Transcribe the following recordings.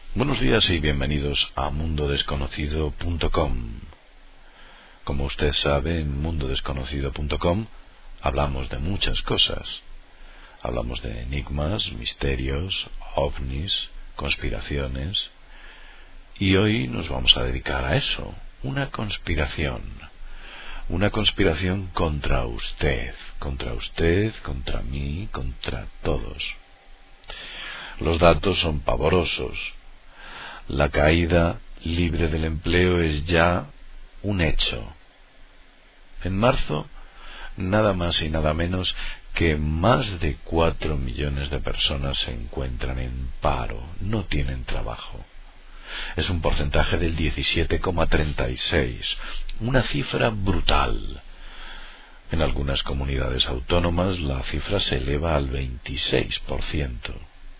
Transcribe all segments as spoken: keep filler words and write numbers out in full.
Buenos días y bienvenidos a mundo desconocido punto com. Como usted sabe, en mundo desconocido punto com hablamos de muchas cosas. Hablamos de enigmas, misterios, ovnis, conspiraciones. Y hoy nos vamos a dedicar a eso, una conspiración. Una conspiración contra usted, contra usted, contra mí, contra todos. Los datos son pavorosos. La caída libre del empleo es ya un hecho. En marzo, nada más y nada menos que más de cuatro millones de personas se encuentran en paro, no tienen trabajo. Es un porcentaje del diecisiete coma treinta y seis, una cifra brutal. En algunas comunidades autónomas la cifra se eleva al veintiséis por ciento.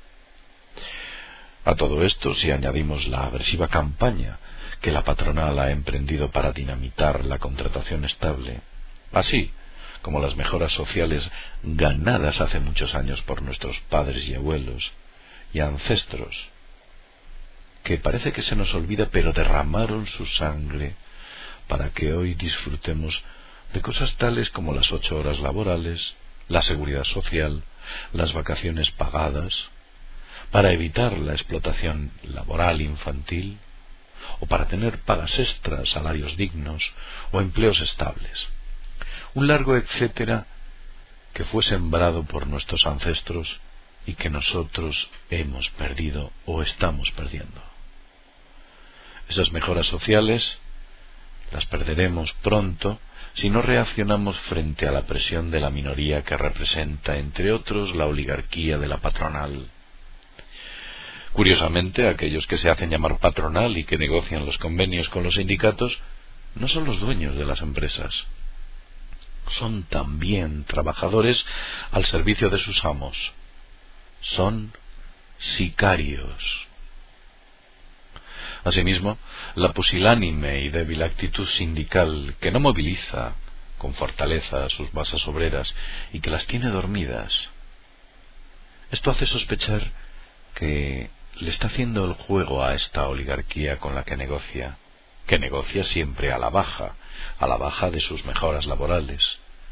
A todo esto, si añadimos la agresiva campaña que la patronal ha emprendido para dinamitar la contratación estable, así como las mejoras sociales ganadas hace muchos años por nuestros padres y abuelos y ancestros, que parece que se nos olvida, pero derramaron su sangre para que hoy disfrutemos de cosas tales como las ocho horas laborales, la seguridad social, las vacaciones pagadas, para evitar la explotación laboral infantil, o para tener pagas extras, salarios dignos o empleos estables. Un largo etcétera que fue sembrado por nuestros ancestros y que nosotros hemos perdido o estamos perdiendo. Esas mejoras sociales las perderemos pronto si no reaccionamos frente a la presión de la minoría que representa, entre otros, la oligarquía de la patronal. Curiosamente, aquellos que se hacen llamar patronal y que negocian los convenios con los sindicatos no son los dueños de las empresas. Son también trabajadores al servicio de sus amos. Son sicarios. Asimismo, la pusilánime y débil actitud sindical que no moviliza con fortaleza a sus masas obreras y que las tiene dormidas. Esto hace sospechar que le está haciendo el juego a esta oligarquía con la que negocia, que negocia siempre a la baja, a la baja de sus mejoras laborales.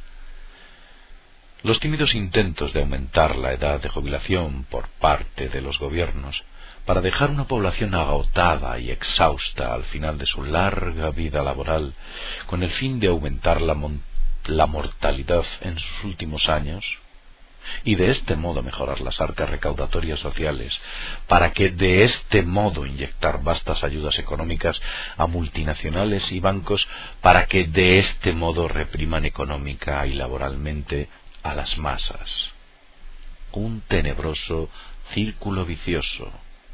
Los tímidos intentos de aumentar la edad de jubilación por parte de los gobiernos para dejar una población agotada y exhausta al final de su larga vida laboral, con el fin de aumentar la, mon- la mortalidad en sus últimos años, y de este modo mejorar las arcas recaudatorias sociales, para que de este modo inyectar vastas ayudas económicas a multinacionales y bancos, para que de este modo repriman económica y laboralmente a las masas. Un tenebroso círculo vicioso.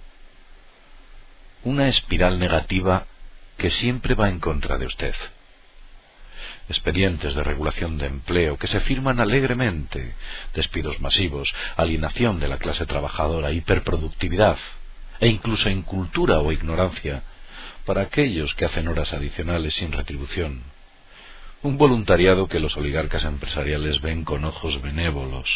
Una espiral negativa que siempre va en contra de usted. Expedientes de regulación de empleo que se firman alegremente, despidos masivos, alienación de la clase trabajadora, hiperproductividad e incluso incultura o ignorancia para aquellos que hacen horas adicionales sin retribución. Un voluntariado que los oligarcas empresariales ven con ojos benévolos.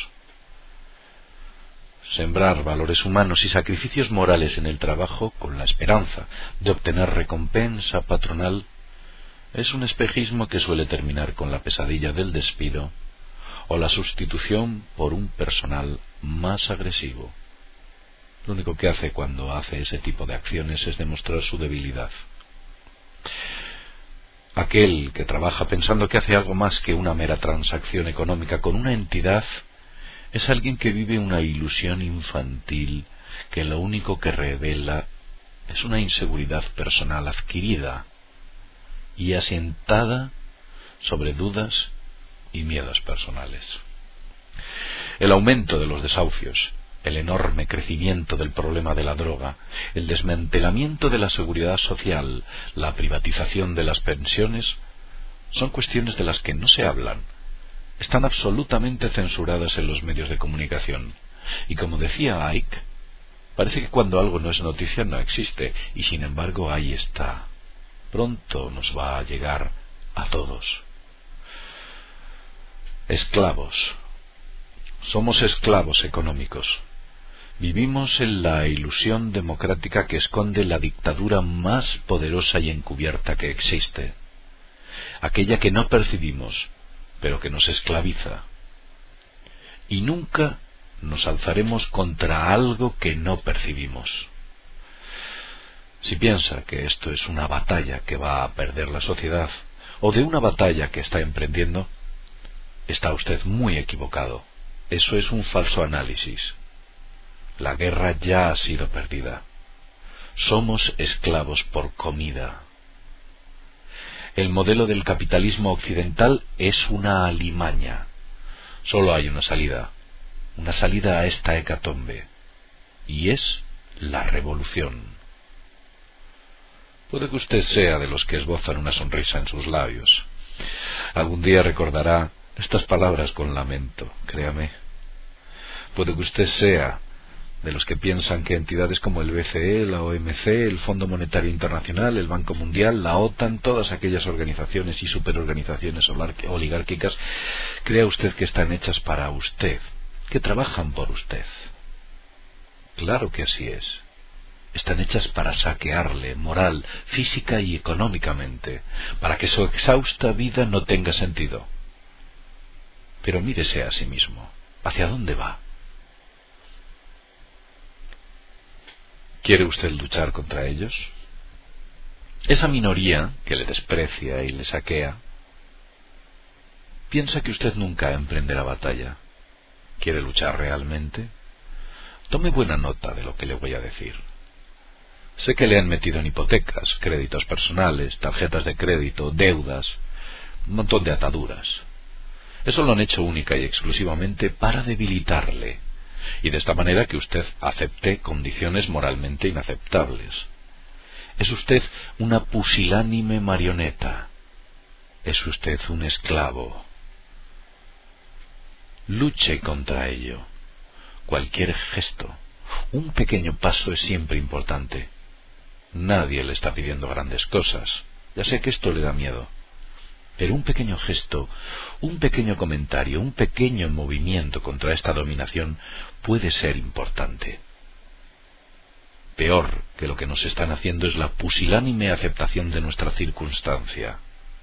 Sembrar valores humanos y sacrificios morales en el trabajo con la esperanza de obtener recompensa patronal es un espejismo que suele terminar con la pesadilla del despido o la sustitución por un personal más agresivo. Lo único que hace cuando hace ese tipo de acciones es demostrar su debilidad. Aquel que trabaja pensando que hace algo más que una mera transacción económica con una entidad es alguien que vive una ilusión infantil que lo único que revela es una inseguridad personal adquirida y asentada sobre dudas y miedos personales. El aumento de los desahucios, el enorme crecimiento del problema de la droga, el desmantelamiento de la seguridad social, la privatización de las pensiones, son cuestiones de las que no se hablan. Están absolutamente censuradas en los medios de comunicación. Y como decía Icke, parece que cuando algo no es noticia no existe, y sin embargo ahí está. Pronto nos va a llegar a todos. Esclavos. Somos esclavos económicos. Vivimos en la ilusión democrática que esconde la dictadura más poderosa y encubierta que existe, aquella que no percibimos, pero que nos esclaviza. Y nunca nos alzaremos contra algo que no percibimos. Si piensa que esto es una batalla que va a perder la sociedad, o de una batalla que está emprendiendo, está usted muy equivocado. Eso es un falso análisis. La guerra ya ha sido perdida. Somos esclavos por comida. El modelo del capitalismo occidental es una alimaña. Solo hay una salida, una salida a esta hecatombe, y es la revolución. Puede que usted sea de los que esbozan una sonrisa en sus labios. Algún día recordará estas palabras con lamento, créame. Puede que usted sea de los que piensan que entidades como el B C E, la O M C, el Fondo Monetario Internacional, el Banco Mundial, la OTAN, todas aquellas organizaciones y superorganizaciones oligárquicas, crea usted que están hechas para usted, que trabajan por usted. Claro que así es. Están hechas para saquearle moral, física y económicamente, para que su exhausta vida no tenga sentido. Pero mírese a sí mismo. ¿Hacia dónde va? ¿Quiere usted luchar contra ellos? Esa minoría que le desprecia y le saquea, piensa que usted nunca emprenderá batalla. ¿Quiere luchar realmente? Tome buena nota de lo que le voy a decir. Sé que le han metido en hipotecas, créditos personales, tarjetas de crédito, deudas, un montón de ataduras. Eso lo han hecho única y exclusivamente para debilitarle, y de esta manera que usted acepte condiciones moralmente inaceptables. Es usted una pusilánime marioneta. Es usted un esclavo. Luche contra ello. Cualquier gesto, un pequeño paso es siempre importante. Nadie le está pidiendo grandes cosas. Ya sé que esto le da miedo. Pero un pequeño gesto, un pequeño comentario, un pequeño movimiento contra esta dominación puede ser importante. Peor que lo que nos están haciendo es la pusilánime aceptación de nuestra circunstancia.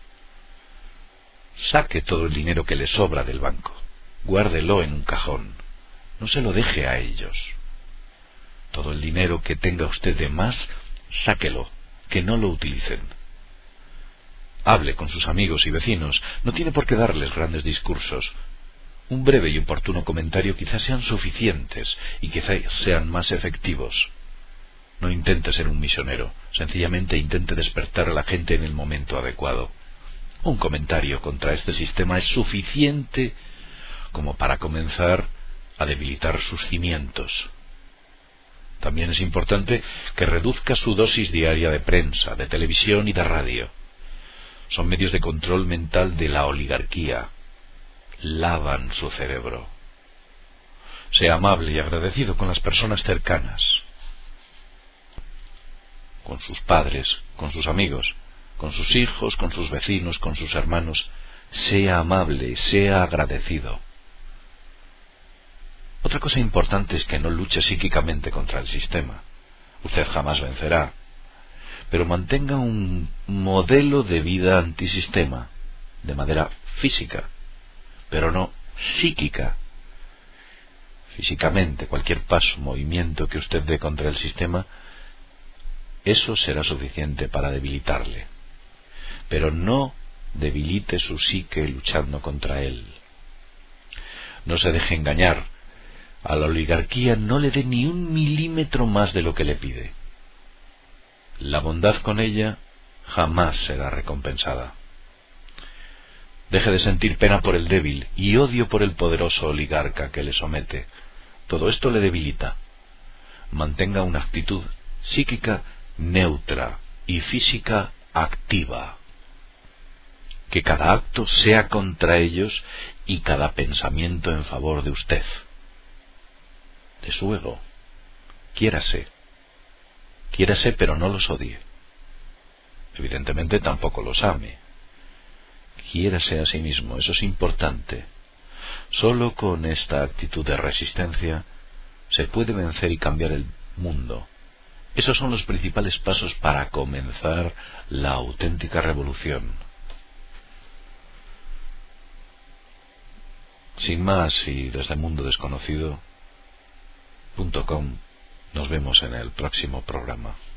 Saque todo el dinero que le sobra del banco. Guárdelo en un cajón. No se lo deje a ellos. Todo el dinero que tenga usted de más, sáquelo, que no lo utilicen. Hable con sus amigos y vecinos, no tiene por qué darles grandes discursos. Un breve y oportuno comentario quizás sean suficientes y quizás sean más efectivos. No intente ser un misionero, sencillamente intente despertar a la gente en el momento adecuado. Un comentario contra este sistema es suficiente como para comenzar a debilitar sus cimientos. También es importante que reduzca su dosis diaria de prensa, de televisión y de radio. Son medios de control mental de la oligarquía. Lavan su cerebro. Sea amable y agradecido con las personas cercanas, con sus padres, con sus amigos, con sus hijos, con sus vecinos, con sus hermanos. Sea amable, sea agradecido. Otra cosa importante es que no luche psíquicamente contra el sistema. Usted jamás vencerá. Pero mantenga un modelo de vida antisistema, de manera física, pero no psíquica. Físicamente, cualquier paso, movimiento que usted dé contra el sistema, eso será suficiente para debilitarle. Pero no debilite su psique luchando contra él. No se deje engañar. A la oligarquía no le dé ni un milímetro más de lo que le pide. La bondad con ella jamás será recompensada. Deje de sentir pena por el débil y odio por el poderoso oligarca que le somete. Todo esto le debilita. Mantenga una actitud psíquica neutra y física activa. Que cada acto sea contra ellos y cada pensamiento en favor de usted. De su ego. Quiérase. Quiérase, pero no los odie. Evidentemente tampoco los ame. Quiérase a sí mismo, eso es importante. Solo con esta actitud de resistencia se puede vencer y cambiar el mundo. Esos son los principales pasos para comenzar la auténtica revolución. Sin más, y desde mundo desconocido punto com, nos vemos en el próximo programa.